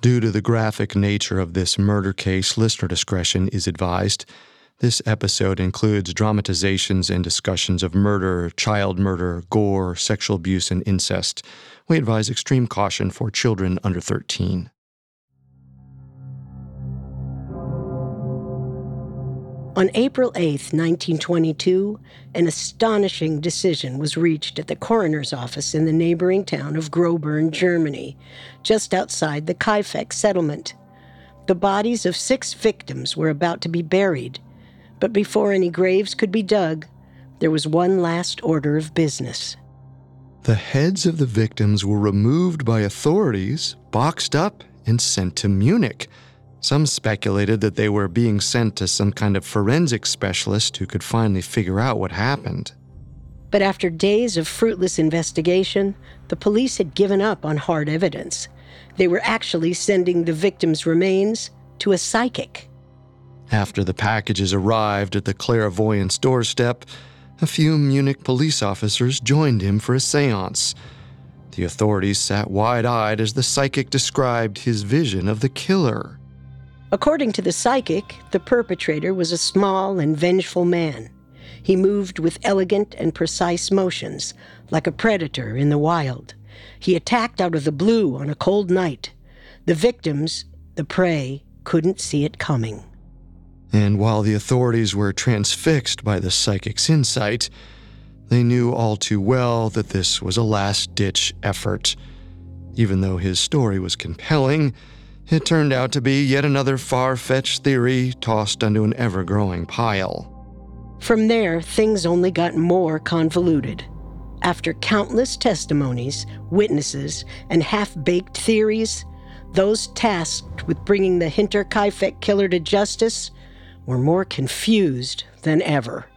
Due to the graphic nature of this murder case, listener discretion is advised. This episode includes dramatizations and discussions of murder, child murder, gore, sexual abuse, and incest. We advise extreme caution for children under 13. On April 8, 1922, an astonishing decision was reached at the coroner's office in the neighboring town of Groburn, Germany, just outside the Kaifeck settlement. The bodies of 6 victims were about to be buried, but before any graves could be dug, there was one last order of business. The heads of the victims were removed by authorities, boxed up, and sent to Munich. Some speculated that they were being sent to some kind of forensic specialist who could finally figure out what happened. But after days of fruitless investigation, the police had given up on hard evidence. They were actually sending the victims' remains to a psychic. After the packages arrived at the clairvoyant's doorstep, a few Munich police officers joined him for a seance. The authorities sat wide-eyed as the psychic described his vision of the killer. According to the psychic, the perpetrator was a small and vengeful man. He moved with elegant and precise motions, like a predator in the wild. He attacked out of the blue on a cold night. The victims, the prey, couldn't see it coming. And while the authorities were transfixed by the psychic's insight, they knew all too well that this was a last-ditch effort. Even though his story was compelling, it turned out to be yet another far-fetched theory tossed onto an ever-growing pile. From there, things only got more convoluted. After countless testimonies, witnesses, and half-baked theories, those tasked with bringing the Hinterkaifeck killer to justice were more confused than ever.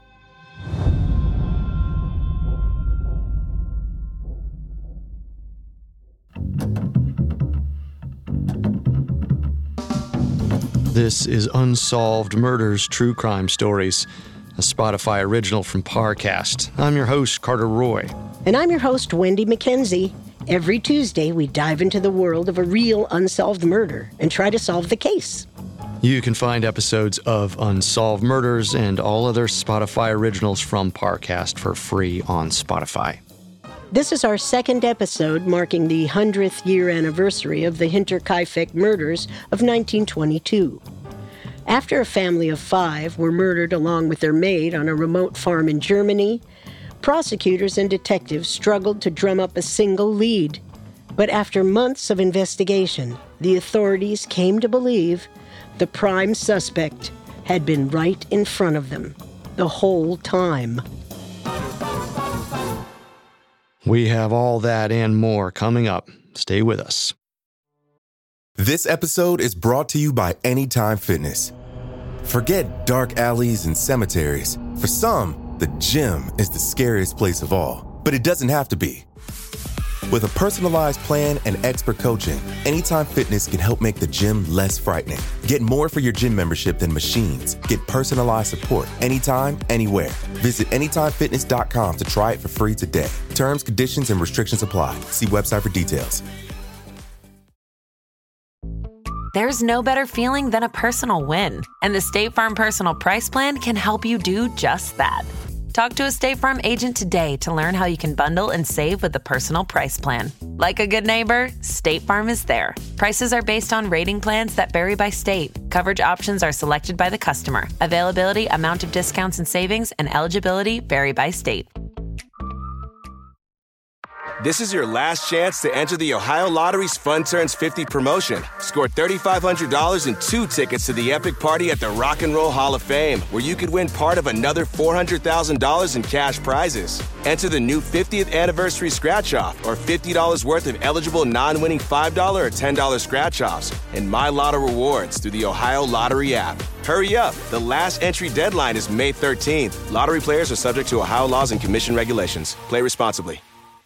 This is Unsolved Murders True Crime Stories, a Spotify original from Parcast. I'm your host, Carter Roy. And I'm your host, Wendy McKenzie. Every Tuesday, we dive into the world of a real unsolved murder and try to solve the case. You can find episodes of Unsolved Murders and all other Spotify originals from Parcast for free on Spotify. This is our second episode marking the 100th year anniversary of the Hinterkaifeck murders of 1922. After a family of 5 were murdered along with their maid on a remote farm in Germany, prosecutors and detectives struggled to drum up a single lead. But after months of investigation, the authorities came to believe the prime suspect had been right in front of them the whole time. We have all that and more coming up. Stay with us. This episode is brought to you by Anytime Fitness. Forget dark alleys and cemeteries. For some, the gym is the scariest place of all. But it doesn't have to be. With a personalized plan and expert coaching, Anytime Fitness can help make the gym less frightening. Get more for your gym membership than machines. Get personalized support anytime, anywhere. Visit AnytimeFitness.com to try it for free today. Terms, conditions, and restrictions apply. See website for details. There's no better feeling than a personal win, and the State Farm Personal Price Plan can help you do just that. Talk to a State Farm agent today to learn how you can bundle and save with the Personal Price Plan. Like a good neighbor, State Farm is there. Prices are based on rating plans that vary by state. Coverage options are selected by the customer. Availability, amount of discounts and savings, and eligibility vary by state. This is your last chance to enter the Ohio Lottery's Fun Turns 50 promotion. Score $3,500 and 2 tickets to the epic party at the Rock and Roll Hall of Fame, where you could win part of another $400,000 in cash prizes. Enter the new 50th anniversary scratch-off or $50 worth of eligible non-winning $5 or $10 scratch-offs and My Lotto rewards through the Ohio Lottery app. Hurry up. The last entry deadline is May 13th. Lottery players are subject to Ohio laws and commission regulations. Play responsibly.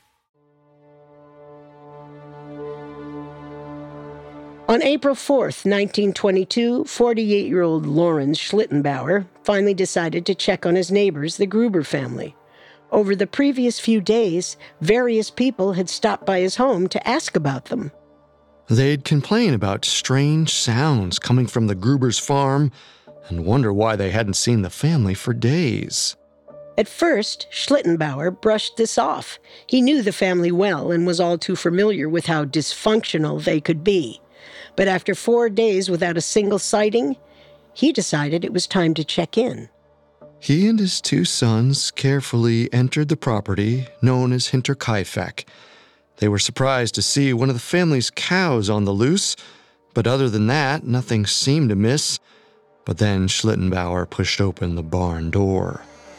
On April 4th, 1922, 48-year-old Lorenz Schlittenbauer finally decided to check on his neighbors, the Gruber family. Over the previous few days, various people had stopped by his home to ask about them. They'd complain about strange sounds coming from the Gruber's farm and wonder why they hadn't seen the family for days. At first, Schlittenbauer brushed this off. He knew the family well and was all too familiar with how dysfunctional they could be. But after 4 days without a single sighting, he decided it was time to check in. He and his 2 sons carefully entered the property known as Hinterkaifeck. They were surprised to see one of the family's cows on the loose, but other than that, nothing seemed amiss. But then Schlittenbauer pushed open the barn door.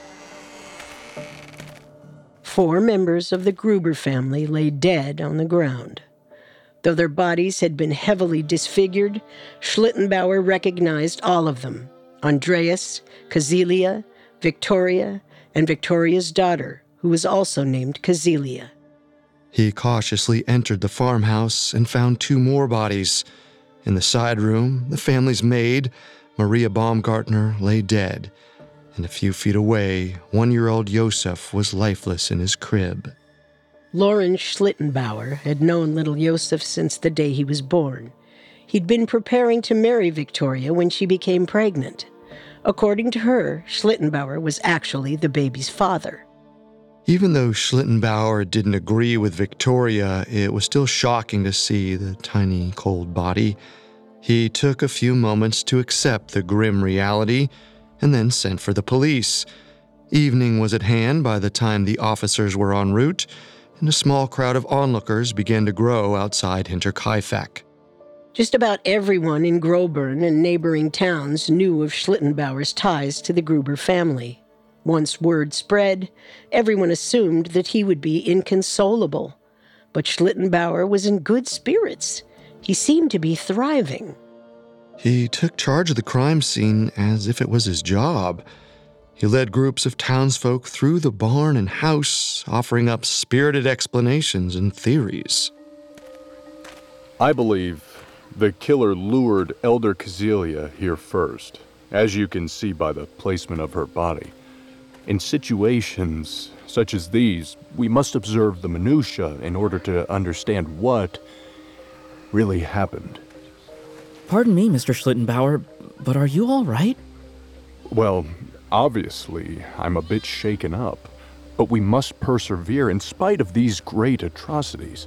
4 members of the Gruber family lay dead on the ground. Though their bodies had been heavily disfigured, Schlittenbauer recognized all of them: Andreas, Kazilia, Victoria, and Victoria's daughter, who was also named Kazilia. He cautiously entered the farmhouse and found 2 more bodies. In the side room, the family's maid, Maria Baumgartner, lay dead, and a few feet away, 1-year-old Josef was lifeless in his crib. Lorenz Schlittenbauer had known little Josef since the day he was born. He'd been preparing to marry Victoria when she became pregnant. According to her, Schlittenbauer was actually the baby's father. Even though Schlittenbauer didn't agree with Victoria, it was still shocking to see the tiny, cold body. He took a few moments to accept the grim reality and then sent for the police. Evening was at hand by the time the officers were en route, and a small crowd of onlookers began to grow outside Hinterkaifeck. Just about everyone in Grobern and neighboring towns knew of Schlittenbauer's ties to the Gruber family. Once word spread, everyone assumed that he would be inconsolable. But Schlittenbauer was in good spirits. He seemed to be thriving. He took charge of the crime scene as if it was his job. He led groups of townsfolk through the barn and house, offering up spirited explanations and theories. I believe the killer lured Elder Kazilia here first, as you can see by the placement of her body. In situations such as these, we must observe the minutiae in order to understand what really happened. Pardon me, Mr. Schlittenbauer, but are you all right? Well, obviously, I'm a bit shaken up, but we must persevere in spite of these great atrocities.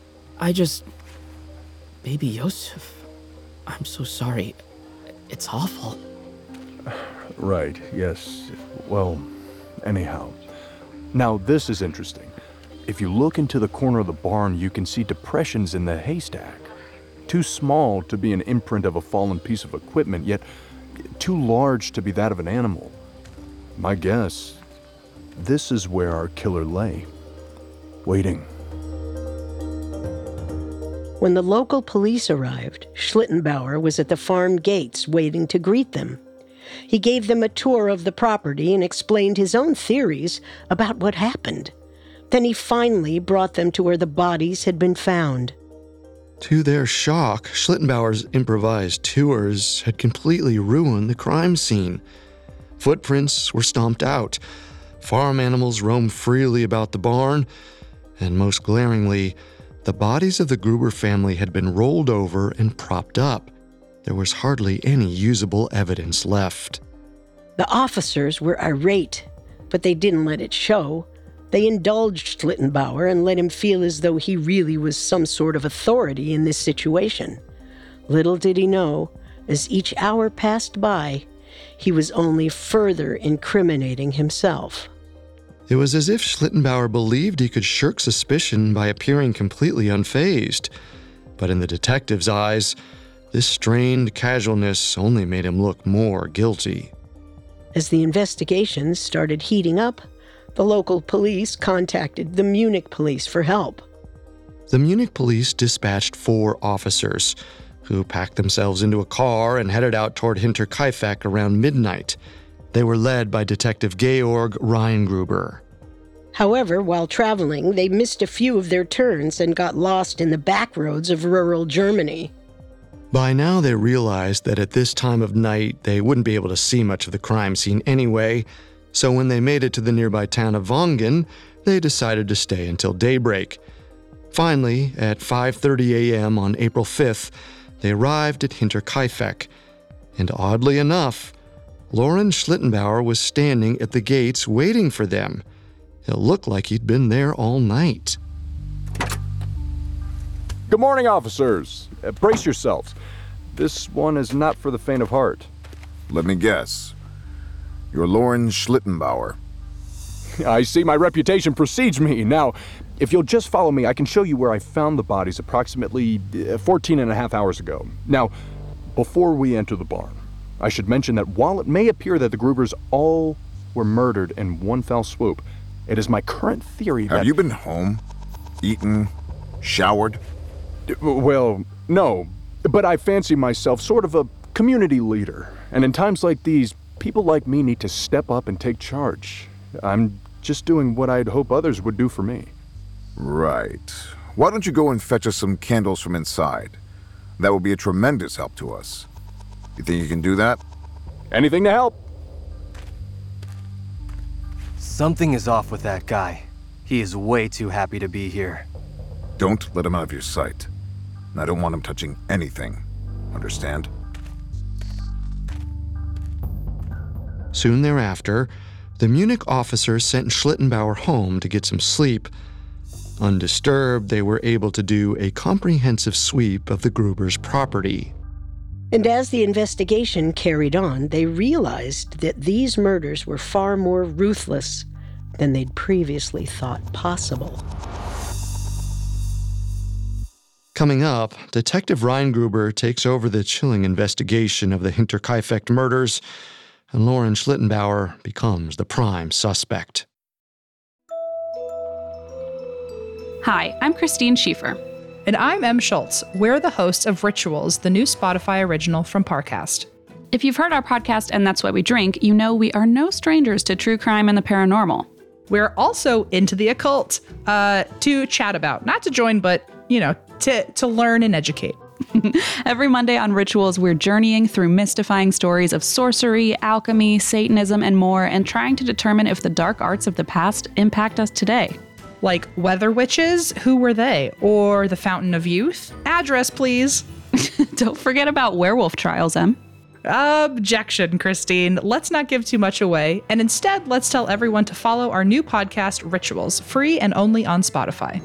Baby Josef, I'm so sorry. It's awful. Right, yes. Well, anyhow. Now, this is interesting. If you look into the corner of the barn, you can see depressions in the haystack. Too small to be an imprint of a fallen piece of equipment, yet too large to be that of an animal. My guess, this is where our killer lay, waiting. When the local police arrived, Schlittenbauer was at the farm gates waiting to greet them. He gave them a tour of the property and explained his own theories about what happened. Then he finally brought them to where the bodies had been found. To their shock, Schlittenbauer's improvised tours had completely ruined the crime scene. Footprints were stomped out, farm animals roamed freely about the barn, and most glaringly, the bodies of the Gruber family had been rolled over and propped up. There was hardly any usable evidence left. The officers were irate, but they didn't let it show. They indulged Schlittenbauer and let him feel as though he really was some sort of authority in this situation. Little did he know, as each hour passed by, he was only further incriminating himself. It was as if Schlittenbauer believed he could shirk suspicion by appearing completely unfazed. But in the detective's eyes, this strained casualness only made him look more guilty. As the investigations started heating up, the local police contacted the Munich police for help. The Munich police dispatched 4 officers, who packed themselves into a car and headed out toward Hinterkaifeck around midnight. They were led by Detective Georg Reingruber. However, while traveling, they missed a few of their turns and got lost in the back roads of rural Germany. By now, they realized that at this time of night, they wouldn't be able to see much of the crime scene anyway, so when they made it to the nearby town of Wangen, they decided to stay until daybreak. Finally, at 5:30 a.m. on April 5th, they arrived at Hinterkaifeck. And oddly enough, Loren Schlittenbauer was standing at the gates waiting for them. It looked like he'd been there all night. Good morning, officers. Brace yourselves. This one is not for the faint of heart. Let me guess. You're Loren Schlittenbauer. I see my reputation precedes me. Now, if you'll just follow me, I can show you where I found the bodies approximately 14 and a half hours ago. Now, before we enter the barn, I should mention that while it may appear that the Grubers all were murdered in one fell swoop, it is my current theory that... Have you been home? Eaten? Showered? Well, no. But I fancy myself sort of a community leader. And in times like these, people like me need to step up and take charge. I'm just doing what I'd hope others would do for me. Right. Why don't you go and fetch us some candles from inside? That will be a tremendous help to us. You think you can do that? Anything to help. Something is off with that guy. He is way too happy to be here. Don't let him out of your sight. I don't want him touching anything. Understand? Soon thereafter, the Munich officers sent Schlittenbauer home to get some sleep. Undisturbed, they were able to do a comprehensive sweep of the Gruber's property. And as the investigation carried on, they realized that these murders were far more ruthless than they'd previously thought possible. Coming up, Detective Ryan Gruber takes over the chilling investigation of the Hinterkaifeck murders, and Loren Schlittenbauer becomes the prime suspect. Hi, I'm Christine Schieffer. And I'm Em Schultz. We're the hosts of Rituals, the new Spotify original from Parcast. If you've heard our podcast and That's What We Drink, you know we are no strangers to true crime and the paranormal. We're also into the occult, to chat about. Not to join, but, to learn and educate. Every Monday on Rituals, we're journeying through mystifying stories of sorcery, alchemy, Satanism, and more, and trying to determine if the dark arts of the past impact us today. Like weather witches, who were they? Or the Fountain of Youth? Address, please. Don't forget about werewolf trials, Em. Objection, Christine. Let's not give too much away, and instead, let's tell everyone to follow our new podcast, Rituals, free and only on Spotify.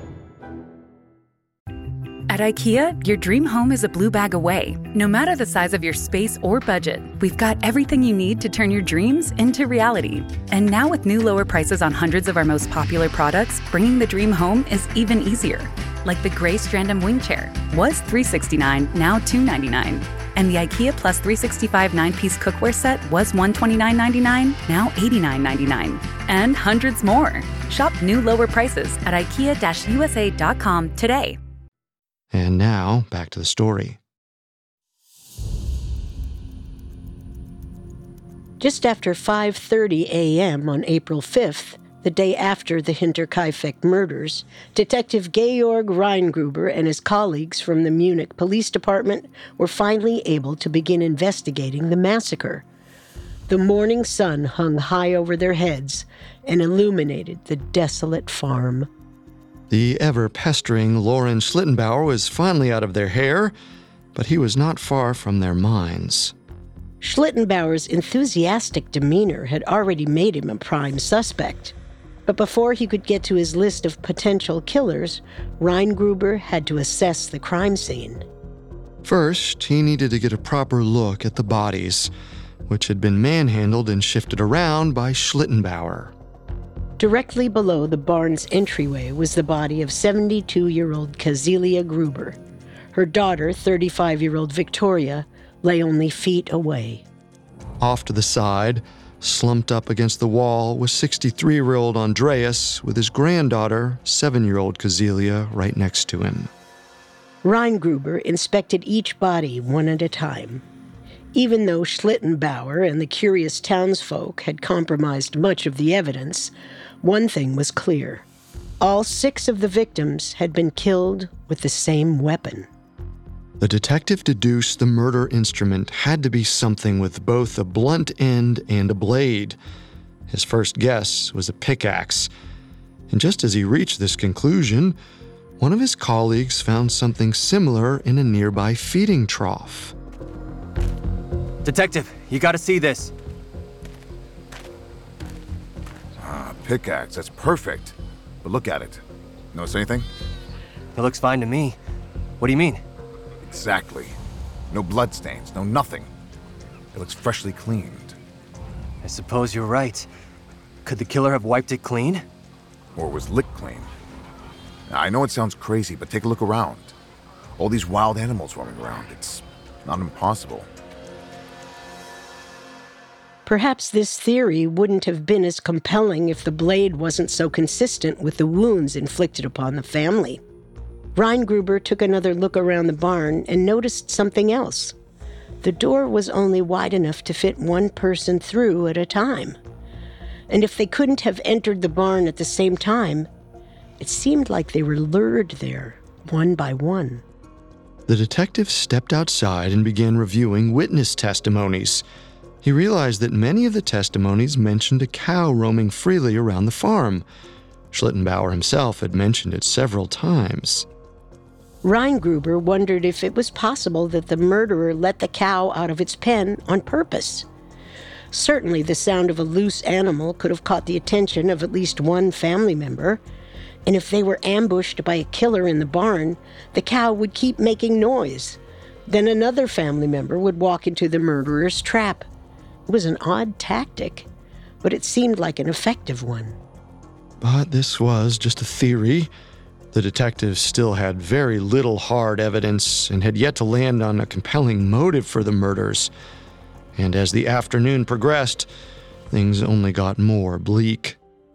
At IKEA, your dream home is a blue bag away. No matter the size of your space or budget, we've got everything you need to turn your dreams into reality. And now with new lower prices on hundreds of our most popular products, bringing the dream home is even easier. Like the gray Strandom wing chair, was $369, now $299. And the IKEA Plus 365 9-piece cookware set was $129.99, now $89.99. And hundreds more. Shop new lower prices at IKEA-USA.com today. And now, back to the story. Just after 5:30 a.m. on April 5th, the day after the Hinterkaifeck murders, Detective Georg Reingruber and his colleagues from the Munich Police Department were finally able to begin investigating the massacre. The morning sun hung high over their heads and illuminated the desolate farm. The ever-pestering Loren Schlittenbauer was finally out of their hair, but he was not far from their minds. Schlittenbauer's enthusiastic demeanor had already made him a prime suspect. But before he could get to his list of potential killers, Reingruber had to assess the crime scene. First, he needed to get a proper look at the bodies, which had been manhandled and shifted around by Schlittenbauer. Directly below the barn's entryway was the body of 72-year-old Kazilia Gruber. Her daughter, 35-year-old Victoria, lay only feet away. Off to the side, slumped up against the wall, was 63-year-old Andreas with his granddaughter, 7-year-old Kazilia, right next to him. Reingruber inspected each body one at a time. Even though Schlittenbauer and the curious townsfolk had compromised much of the evidence, one thing was clear. All 6 of the victims had been killed with the same weapon. The detective deduced the murder instrument had to be something with both a blunt end and a blade. His first guess was a pickaxe. And just as he reached this conclusion, one of his colleagues found something similar in a nearby feeding trough. Detective, you gotta see this. Pickaxe, that's perfect. But look at it. Notice anything? It looks fine to me. What do you mean? Exactly. No bloodstains, no nothing. It looks freshly cleaned. I suppose you're right. Could the killer have wiped it clean? Or was licked clean. Now, I know it sounds crazy, but take a look around. All these wild animals roaming around. It's not impossible. Perhaps this theory wouldn't have been as compelling if the blade wasn't so consistent with the wounds inflicted upon the family. Reingruber took another look around the barn and noticed something else. The door was only wide enough to fit one person through at a time. And if they couldn't have entered the barn at the same time, it seemed like they were lured there, one by one. The detective stepped outside and began reviewing witness testimonies. He realized that many of the testimonies mentioned a cow roaming freely around the farm. Schlittenbauer himself had mentioned it several times. Reingruber wondered if it was possible that the murderer let the cow out of its pen on purpose. Certainly the sound of a loose animal could have caught the attention of at least one family member, and if they were ambushed by a killer in the barn, the cow would keep making noise. Then another family member would walk into the murderer's trap. It was an odd tactic, but it seemed like an effective one. But this was just a theory. The detectives still had very little hard evidence and had yet to land on a compelling motive for the murders. And as the afternoon progressed, things only got more bleak.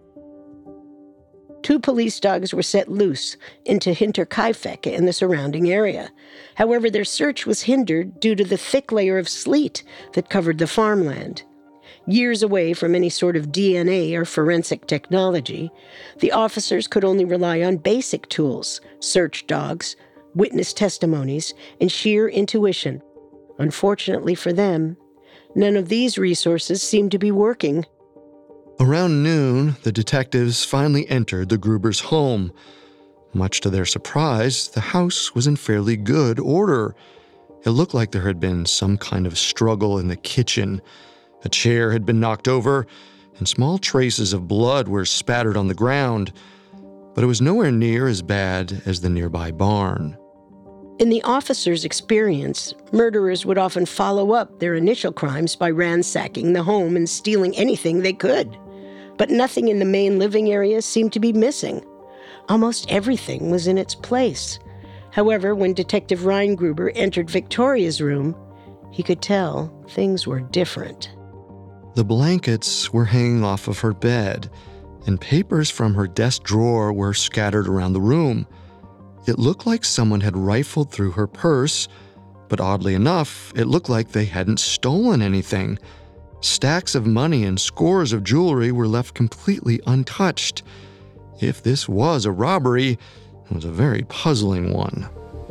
2 police dogs were set loose into Hinterkaifeck and the surrounding area. However, their search was hindered due to the thick layer of sleet that covered the farmland. Years away from any sort of DNA or forensic technology, the officers could only rely on basic tools, search dogs, witness testimonies, and sheer intuition. Unfortunately for them, none of these resources seemed to be working. Around noon, the detectives finally entered the Grubers' home. Much to their surprise, the house was in fairly good order. It looked like there had been some kind of struggle in the kitchen. A chair had been knocked over, and small traces of blood were spattered on the ground, but it was nowhere near as bad as the nearby barn. In the officers' experience, murderers would often follow up their initial crimes by ransacking the home and stealing anything they could. But nothing in the main living area seemed to be missing. Almost everything was in its place. However, when Detective Reingruber entered Victoria's room, he could tell things were different. The blankets were hanging off of her bed, and papers from her desk drawer were scattered around the room. It looked like someone had rifled through her purse, but oddly enough, it looked like they hadn't stolen anything. Stacks of money and scores of jewelry were left completely untouched. If this was a robbery, it was a very puzzling one.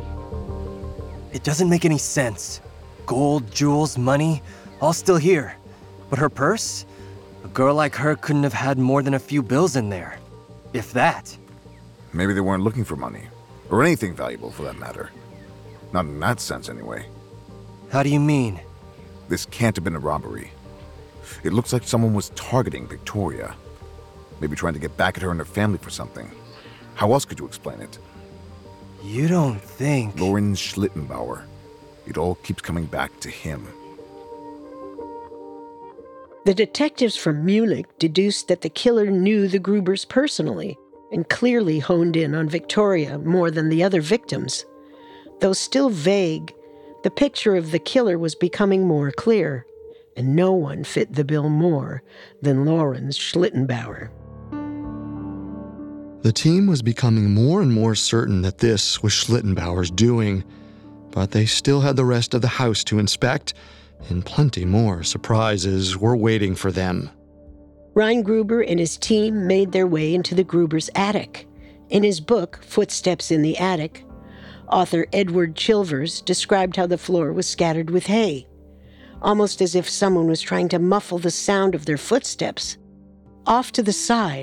It doesn't make any sense. Gold, jewels, money, all still here. But her purse? A girl like her couldn't have had more than a few bills in there. If that. Maybe they weren't looking for money. Or anything valuable, for that matter. Not in that sense, anyway. How do you mean? This can't have been a robbery. It looks like someone was targeting Victoria. Maybe trying to get back at her and her family for something. How else could you explain it? You don't think... Lorenz Schlittenbauer. It all keeps coming back to him. The detectives from Munich deduced that the killer knew the Grubers personally and clearly honed in on Victoria more than the other victims. Though still vague, the picture of the killer was becoming more clear, and no one fit the bill more than Lorenz Schlittenbauer. The team was becoming more and more certain that this was Schlittenbauer's doing, but they still had the rest of the house to inspect, and plenty more surprises were waiting for them. Reingruber and his team made their way into the Grubers' attic. In his book, Footsteps in the Attic, author Edward Chilvers described how the floor was scattered with hay, almost as if someone was trying to muffle the sound of their footsteps. Off to the side,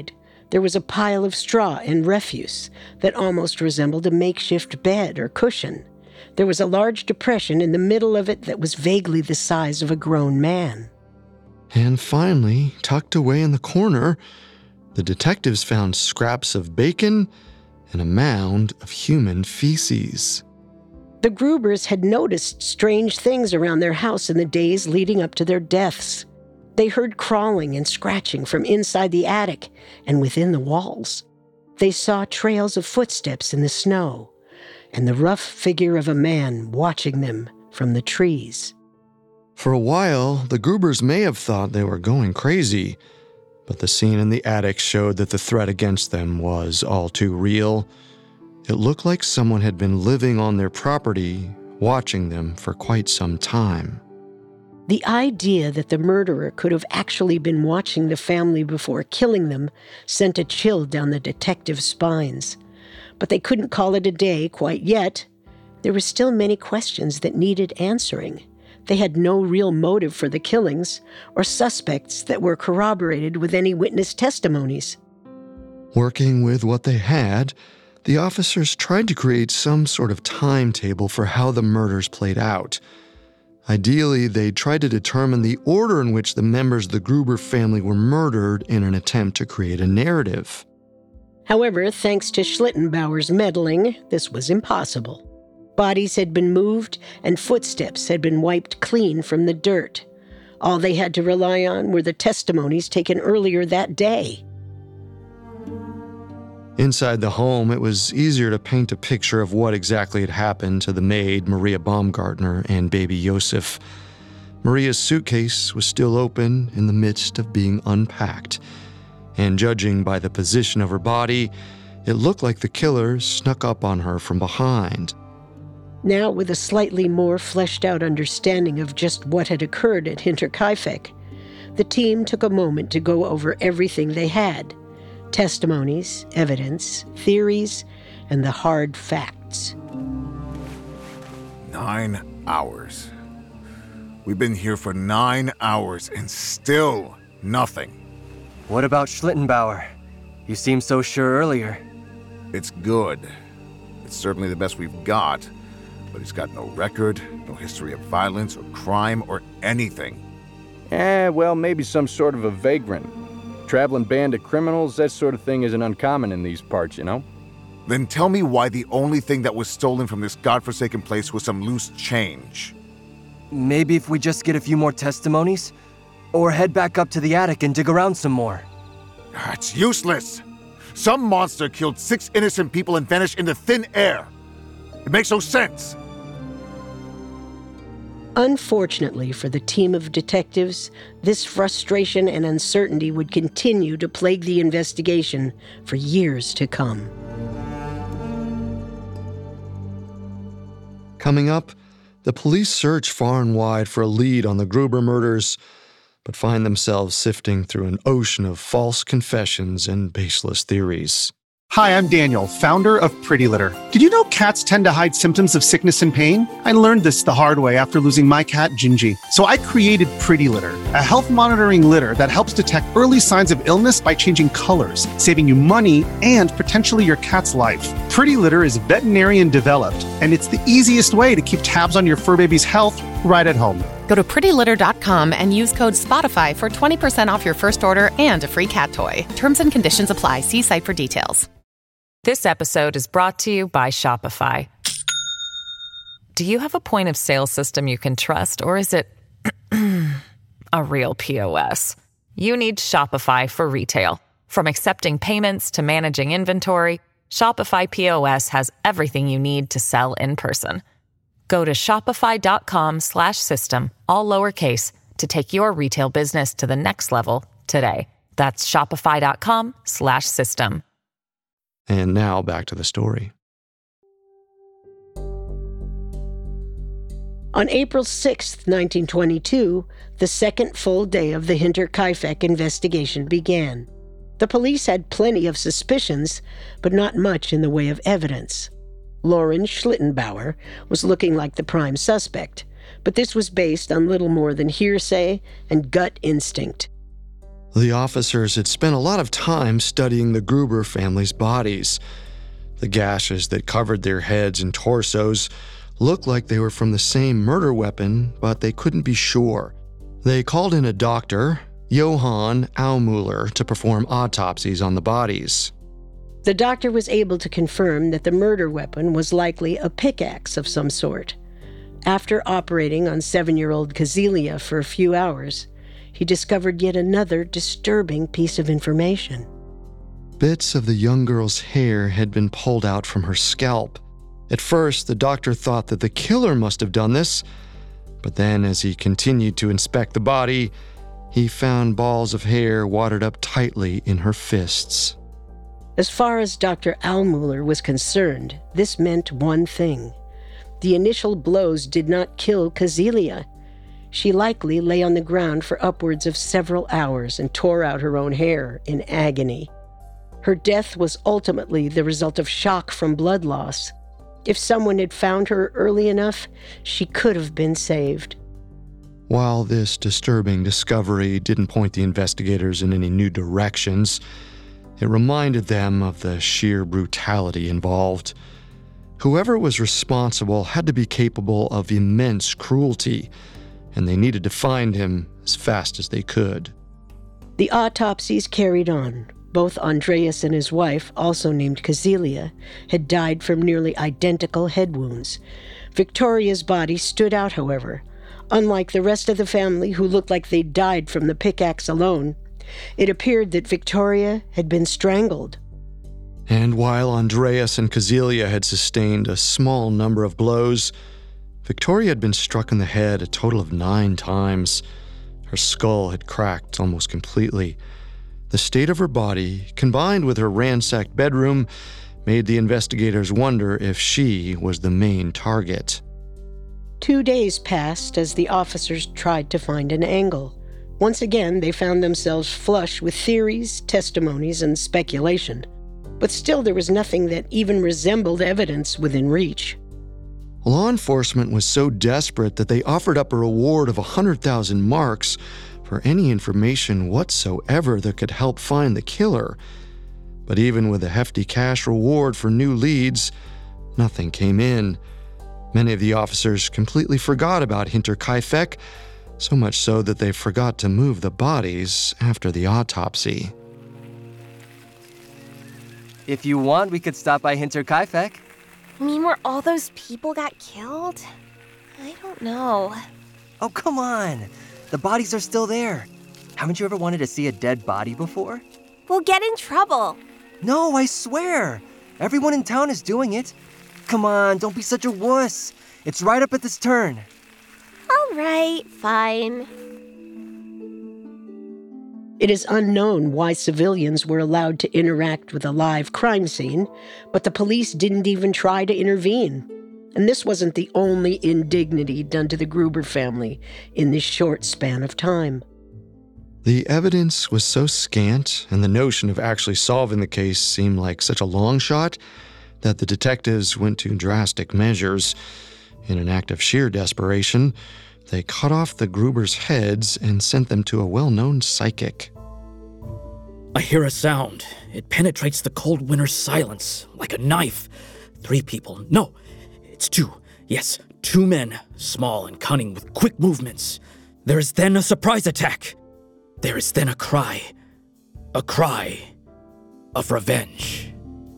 There was a pile of straw and refuse that almost resembled a makeshift bed or cushion. There was a large depression in the middle of it that was vaguely the size of a grown man. And finally, tucked away in the corner, the detectives found scraps of bacon and a mound of human feces. The Grubers had noticed strange things around their house in the days leading up to their deaths. They heard crawling and scratching from inside the attic and within the walls. They saw trails of footsteps in the snow and the rough figure of a man watching them from the trees. For a while, the Grubers may have thought they were going crazy, but the scene in the attic showed that the threat against them was all too real. It looked like someone had been living on their property, watching them for quite some time. The idea that the murderer could have actually been watching the family before killing them sent a chill down the detectives' spines. But they couldn't call it a day quite yet. There were still many questions that needed answering. They had no real motive for the killings or suspects that were corroborated with any witness testimonies. Working with what they had, the officers tried to create some sort of timetable for how the murders played out. Ideally, they tried to determine the order in which the members of the Gruber family were murdered in an attempt to create a narrative. However, thanks to Schlittenbauer's meddling, this was impossible. Bodies had been moved and footsteps had been wiped clean from the dirt. All they had to rely on were the testimonies taken earlier that day. Inside the home, it was easier to paint a picture of what exactly had happened to the maid, Maria Baumgartner, and baby Josef. Maria's suitcase was still open in the midst of being unpacked, and judging by the position of her body, it looked like the killer snuck up on her from behind. Now, with a slightly more fleshed-out understanding of just what had occurred at Hinterkaifeck, the team took a moment to go over everything they had: testimonies, evidence, theories, and the hard facts. 9 hours. We've been here for 9 hours and still nothing. What about Schlittenbauer? You seemed so sure earlier. It's good. It's certainly the best we've got, but he's got no record, no history of violence or crime or anything. Well, maybe some sort of a vagrant. Traveling band of criminals, that sort of thing isn't uncommon in these parts, you know? Then tell me why the only thing that was stolen from this godforsaken place was some loose change. Maybe if we just get a few more testimonies? Or head back up to the attic and dig around some more. It's useless! Some monster killed 6 innocent people and vanished into thin air. It makes no sense. Unfortunately for the team of detectives, this frustration and uncertainty would continue to plague the investigation for years to come. Coming up, the police search far and wide for a lead on the Gruber murders, but find themselves sifting through an ocean of false confessions and baseless theories. Hi, I'm Daniel, founder of Pretty Litter. Did you know cats tend to hide symptoms of sickness and pain? I learned this the hard way after losing my cat, Gingy. So I created Pretty Litter, a health monitoring litter that helps detect early signs of illness by changing colors, saving you money and potentially your cat's life. Pretty Litter is veterinarian developed, and it's the easiest way to keep tabs on your fur baby's health right at home. Go to prettylitter.com and use code SPOTIFY for 20% off your first order and a free cat toy. Terms and conditions apply. See site for details. This episode is brought to you by Shopify. Do you have a point of sale system you can trust, or is it a real POS? You need Shopify for retail. From accepting payments to managing inventory, Shopify POS has everything you need to sell in person. Go to shopify.com/system, all lowercase, to take your retail business to the next level today. That's shopify.com/system. And now back to the story. On April 6, 1922, the second full day of the Hinterkaifeck investigation began. The police had plenty of suspicions, but not much in the way of evidence. Loren Schlittenbauer was looking like the prime suspect, but this was based on little more than hearsay and gut instinct. The officers had spent a lot of time studying the Gruber family's bodies. The gashes that covered their heads and torsos looked like they were from the same murder weapon, but they couldn't be sure. They called in a doctor, Johann Aumüller, to perform autopsies on the bodies. The doctor was able to confirm that the murder weapon was likely a pickaxe of some sort. After operating on 7-year-old Kazelia for a few hours, he discovered yet another disturbing piece of information. Bits of the young girl's hair had been pulled out from her scalp. At first, the doctor thought that the killer must have done this, but then as he continued to inspect the body, he found balls of hair wadded up tightly in her fists. As far as Dr. Aumüller was concerned, this meant one thing. The initial blows did not kill Kazelia. She likely lay on the ground for upwards of several hours and tore out her own hair in agony. Her death was ultimately the result of shock from blood loss. If someone had found her early enough, she could have been saved. While this disturbing discovery didn't point the investigators in any new directions, it reminded them of the sheer brutality involved. Whoever was responsible had to be capable of immense cruelty, and they needed to find him as fast as they could. The autopsies carried on. Both Andreas and his wife, also named Kazelia, had died from nearly identical head wounds. Victoria's body stood out, however. Unlike the rest of the family, who looked like they'd died from the pickaxe alone, it appeared that Victoria had been strangled. And while Andreas and Kazelia had sustained a small number of blows, Victoria had been struck in the head a total of 9 times. Her skull had cracked almost completely. The state of her body, combined with her ransacked bedroom, made the investigators wonder if she was the main target. 2 days passed as the officers tried to find an angle. Once again, they found themselves flush with theories, testimonies, and speculation. But still, there was nothing that even resembled evidence within reach. Law enforcement was so desperate that they offered up a reward of 100,000 marks for any information whatsoever that could help find the killer. But even with a hefty cash reward for new leads, nothing came in. Many of the officers completely forgot about Hinterkaifeck, so much so that they forgot to move the bodies after the autopsy. If you want, we could stop by Hinterkaifeck. You mean where all those people got killed? I don't know. Oh, come on. The bodies are still there. Haven't you ever wanted to see a dead body before? We'll get in trouble. No, I swear. Everyone in town is doing it. Come on, don't be such a wuss. It's right up at this turn. All right, fine. It is unknown why civilians were allowed to interact with a live crime scene, but the police didn't even try to intervene. And this wasn't the only indignity done to the Gruber family in this short span of time. The evidence was so scant, and the notion of actually solving the case seemed like such a long shot, that the detectives went to drastic measures. In an act of sheer desperation, they cut off the Grubers' heads and sent them to a well-known psychic. I hear a sound. It penetrates the cold winter's silence like a knife. 3 people. No, it's 2. Yes, 2 men, small and cunning with quick movements. There is then a surprise attack. There is then a cry of revenge.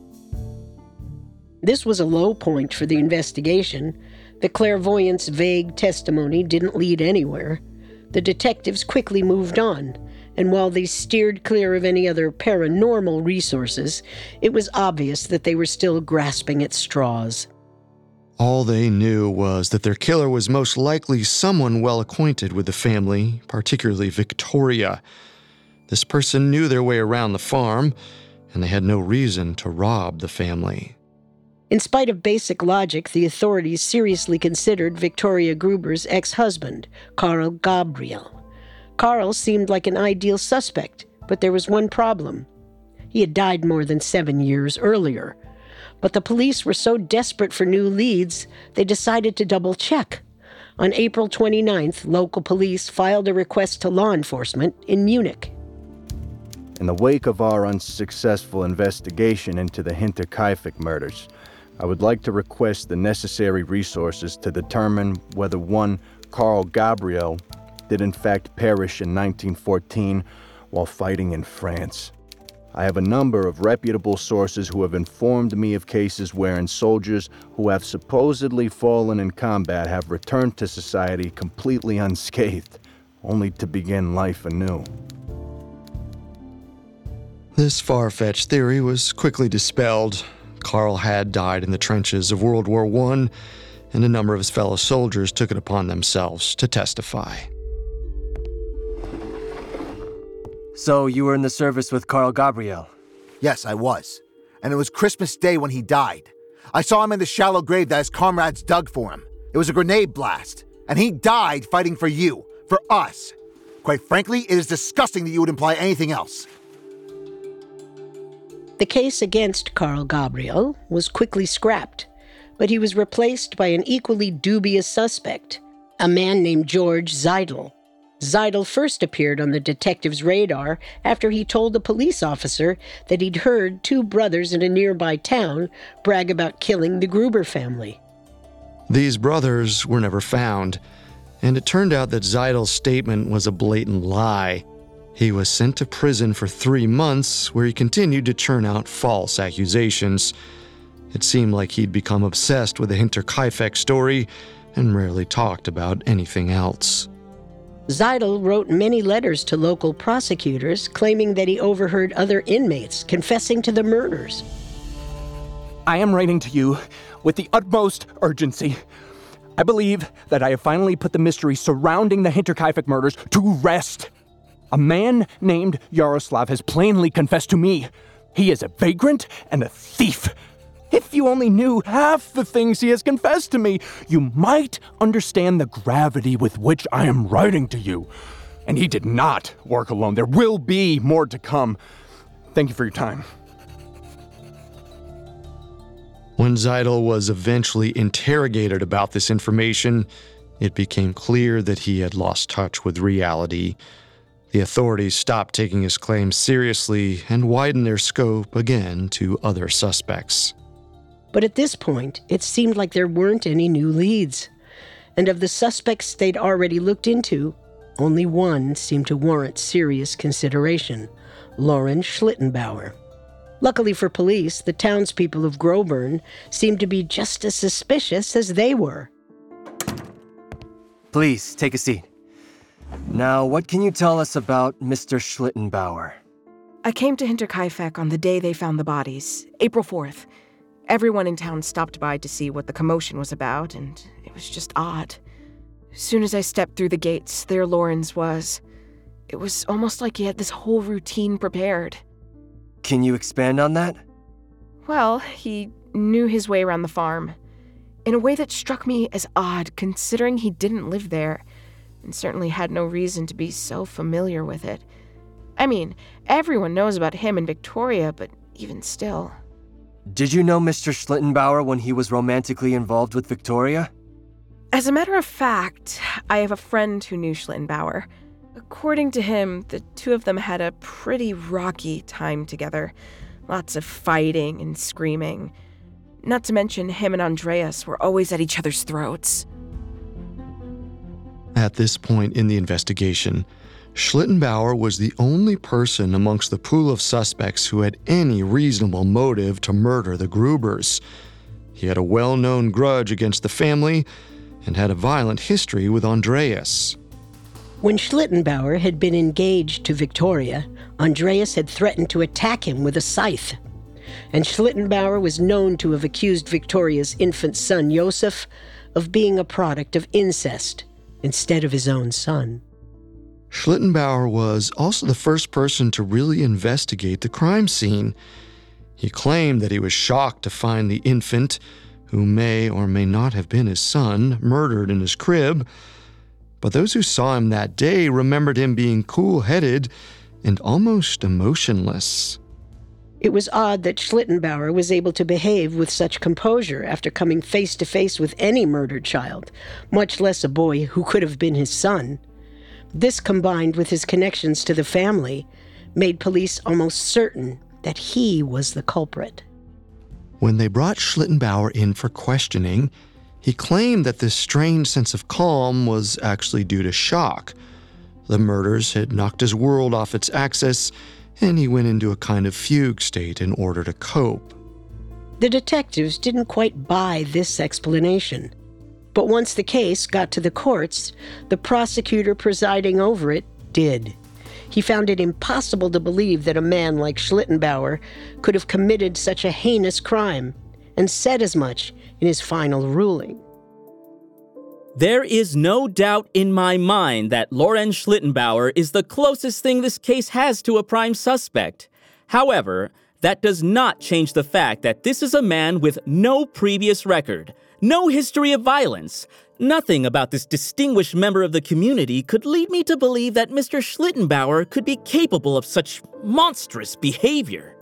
This was a low point for the investigation. The clairvoyant's vague testimony didn't lead anywhere. The detectives quickly moved on, and while they steered clear of any other paranormal resources, it was obvious that they were still grasping at straws. All they knew was that their killer was most likely someone well acquainted with the family, particularly Victoria. This person knew their way around the farm, and they had no reason to rob the family. In spite of basic logic, the authorities seriously considered Victoria Gruber's ex-husband, Karl Gabriel. Karl seemed like an ideal suspect, but there was one problem. He had died more than 7 years earlier. But the police were so desperate for new leads, they decided to double-check. On April 29th, local police filed a request to law enforcement in Munich. In the wake of our unsuccessful investigation into the Hinterkaifeck murders, I would like to request the necessary resources to determine whether one Carl Gabriel did in fact perish in 1914 while fighting in France. I have a number of reputable sources who have informed me of cases wherein soldiers who have supposedly fallen in combat have returned to society completely unscathed, only to begin life anew. This far-fetched theory was quickly dispelled. Carl had died in the trenches of World War I, and a number of his fellow soldiers took it upon themselves to testify. So you were in the service with Carl Gabriel? Yes, I was. And it was Christmas Day when he died. I saw him in the shallow grave that his comrades dug for him. It was a grenade blast. And he died fighting for you, for us. Quite frankly, it is disgusting that you would imply anything else. The case against Carl Gabriel was quickly scrapped, but he was replaced by an equally dubious suspect, a man named George Zeidel. Zeidel first appeared on the detective's radar after he told a police officer that he'd heard two brothers in a nearby town brag about killing the Gruber family. These brothers were never found, and it turned out that Zeidel's statement was a blatant lie. He was sent to prison for 3 months, where he continued to churn out false accusations. It seemed like he'd become obsessed with the Hinterkaifeck story and rarely talked about anything else. Zeidel wrote many letters to local prosecutors claiming that he overheard other inmates confessing to the murders. I am writing to you with the utmost urgency. I believe that I have finally put the mystery surrounding the Hinterkaifeck murders to rest. A man named Yaroslav has plainly confessed to me. He is a vagrant and a thief. If you only knew half the things he has confessed to me, you might understand the gravity with which I am writing to you. And he did not work alone. There will be more to come. Thank you for your time. When Zeidel was eventually interrogated about this information, it became clear that he had lost touch with reality. The authorities stopped taking his claims seriously and widened their scope again to other suspects. But at this point, it seemed like there weren't any new leads. And of the suspects they'd already looked into, only one seemed to warrant serious consideration: Lauren Schlittenbauer. Luckily for police, the townspeople of Groburn seemed to be just as suspicious as they were. Please, take a seat. Now, what can you tell us about Mr. Schlittenbauer? I came to Hinterkaifeck on the day they found the bodies, April 4th. Everyone in town stopped by to see what the commotion was about, and it was just odd. As soon as I stepped through the gates, there Lawrence was. It was almost like he had this whole routine prepared. Can you expand on that? Well, he knew his way around the farm, in a way that struck me as odd, considering he didn't live there, and certainly had no reason to be so familiar with it. I mean, everyone knows about him and Victoria, but even still. Did you know Mr. Schlittenbauer when he was romantically involved with Victoria? As a matter of fact, I have a friend who knew Schlittenbauer. According to him, the two of them had a pretty rocky time together. Lots of fighting and screaming. Not to mention him and Andreas were always at each other's throats. At this point in the investigation, Schlittenbauer was the only person amongst the pool of suspects who had any reasonable motive to murder the Grubers. He had a well-known grudge against the family and had a violent history with Andreas. When Schlittenbauer had been engaged to Victoria, Andreas had threatened to attack him with a scythe. And Schlittenbauer was known to have accused Victoria's infant son, Josef, of being a product of incest instead of his own son. Schlittenbauer was also the first person to really investigate the crime scene. He claimed that he was shocked to find the infant, who may or may not have been his son, murdered in his crib. But those who saw him that day remembered him being cool-headed and almost emotionless. It was odd that Schlittenbauer was able to behave with such composure after coming face-to-face with any murdered child, much less a boy who could have been his son. This, combined with his connections to the family, made police almost certain that he was the culprit. When they brought Schlittenbauer in for questioning, he claimed that this strange sense of calm was actually due to shock. The murders had knocked his world off its axis, and he went into a kind of fugue state in order to cope. The detectives didn't quite buy this explanation. But once the case got to the courts, the prosecutor presiding over it did. He found it impossible to believe that a man like Schlittenbauer could have committed such a heinous crime, and said as much in his final ruling. There is no doubt in my mind that Lorenz Schlittenbauer is the closest thing this case has to a prime suspect. However, that does not change the fact that this is a man with no previous record, no history of violence. Nothing about this distinguished member of the community could lead me to believe that Mr. Schlittenbauer could be capable of such monstrous behavior.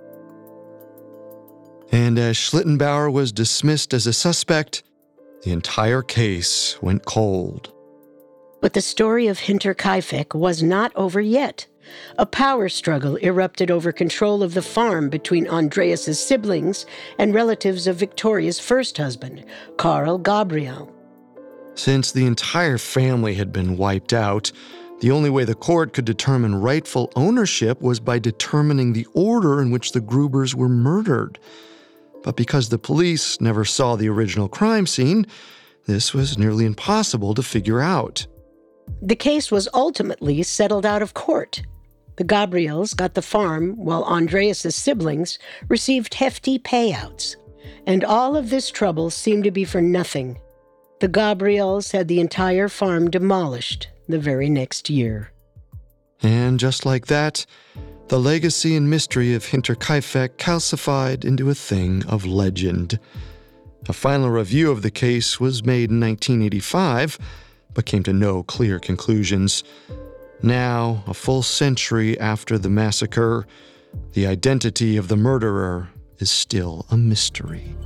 And as Schlittenbauer was dismissed as a suspect, the entire case went cold. But the story of Hinterkaifeck was not over yet. A power struggle erupted over control of the farm between Andreas's siblings and relatives of Victoria's first husband, Karl Gabriel. Since the entire family had been wiped out, the only way the court could determine rightful ownership was by determining the order in which the Grubers were murdered. But because the police never saw the original crime scene, this was nearly impossible to figure out. The case was ultimately settled out of court. The Gabriels got the farm, while Andreas's siblings received hefty payouts. And all of this trouble seemed to be for nothing. The Gabriels had the entire farm demolished the very next year. And just like that, the legacy and mystery of Hinterkaifeck calcified into a thing of legend. A final review of the case was made in 1985, but came to no clear conclusions. Now, a full century after the massacre, the identity of the murderer is still a mystery.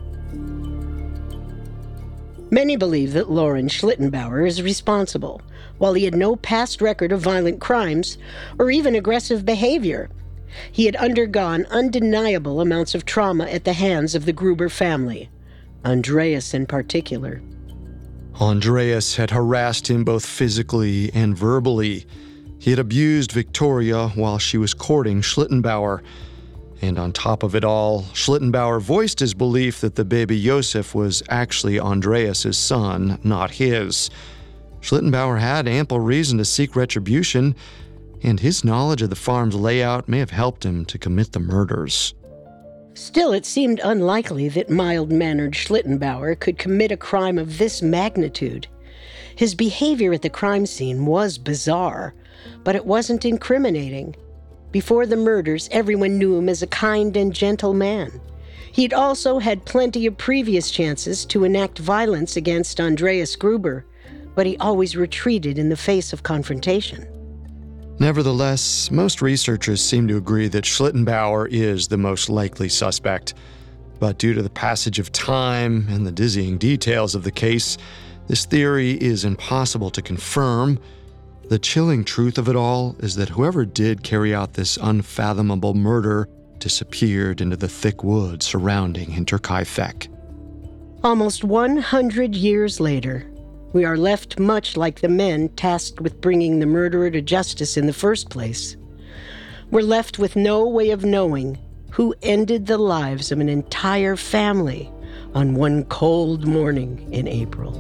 Many believe that Lorenz Schlittenbauer is responsible, while he had no past record of violent crimes or even aggressive behavior. He had undergone undeniable amounts of trauma at the hands of the Gruber family, Andreas in particular. Andreas had harassed him both physically and verbally. He had abused Victoria while she was courting Schlittenbauer. And on top of it all, Schlittenbauer voiced his belief that the baby Josef was actually Andreas's son, not his. Schlittenbauer had ample reason to seek retribution, and his knowledge of the farm's layout may have helped him to commit the murders. Still, it seemed unlikely that mild-mannered Schlittenbauer could commit a crime of this magnitude. His behavior at the crime scene was bizarre, but it wasn't incriminating. Before the murders, everyone knew him as a kind and gentle man. He'd also had plenty of previous chances to enact violence against Andreas Gruber, but he always retreated in the face of confrontation. Nevertheless, most researchers seem to agree that Schlittenbauer is the most likely suspect. But due to the passage of time and the dizzying details of the case, this theory is impossible to confirm. The chilling truth of it all is that whoever did carry out this unfathomable murder disappeared into the thick woods surrounding Hinterkaifeck. Almost 100 years later, we are left much like the men tasked with bringing the murderer to justice in the first place. We're left with no way of knowing who ended the lives of an entire family on one cold morning in April.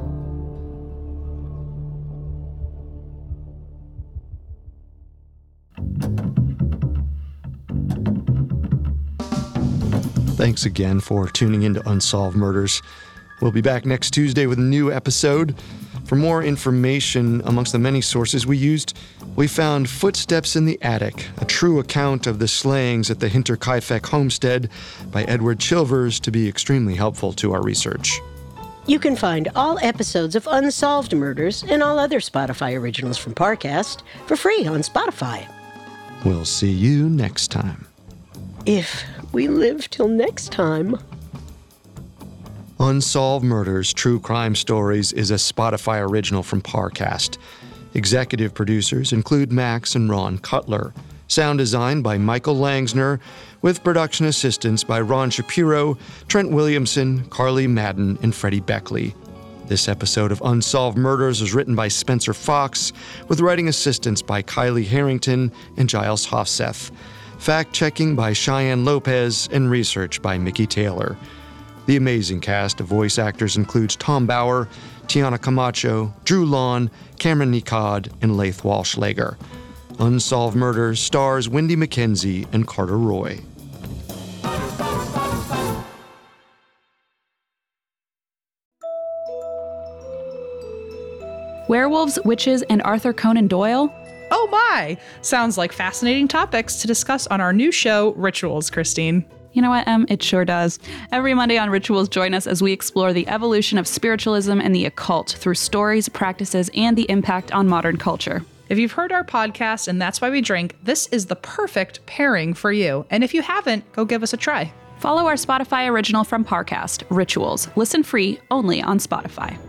Thanks again for tuning into Unsolved Murders. We'll be back next Tuesday with a new episode. For more information amongst the many sources we used, we found Footsteps in the Attic, a true account of the slayings at the Hinterkaifeck homestead by Edward Chilvers, to be extremely helpful to our research. You can find all episodes of Unsolved Murders and all other Spotify originals from Parcast for free on Spotify. We'll see you next time. If we live till next time. Unsolved Murders True Crime Stories is a Spotify original from Parcast. Executive producers include Max and Ron Cutler. Sound design by Michael Langsner, with production assistance by Ron Shapiro, Trent Williamson, Carly Madden, and Freddie Beckley. This episode of Unsolved Murders was written by Spencer Fox, with writing assistance by Kylie Harrington and Giles Hofseth. Fact-checking by Cheyenne Lopez and research by Mickey Taylor. The amazing cast of voice actors includes Tom Bauer, Tiana Camacho, Drew Lawn, Cameron Nicod, and Laith Walschlager. Unsolved Murders stars Wendy McKenzie and Carter Roy. Werewolves, witches, and Arthur Conan Doyle? Oh my! Sounds like fascinating topics to discuss on our new show, Rituals, Christine. You know what, Em? It sure does. Every Monday on Rituals, join us as we explore the evolution of spiritualism and the occult through stories, practices, and the impact on modern culture. If you've heard our podcast and That's Why We Drink, this is the perfect pairing for you. And if you haven't, go give us a try. Follow our Spotify original from Parcast, Rituals. Listen free only on Spotify.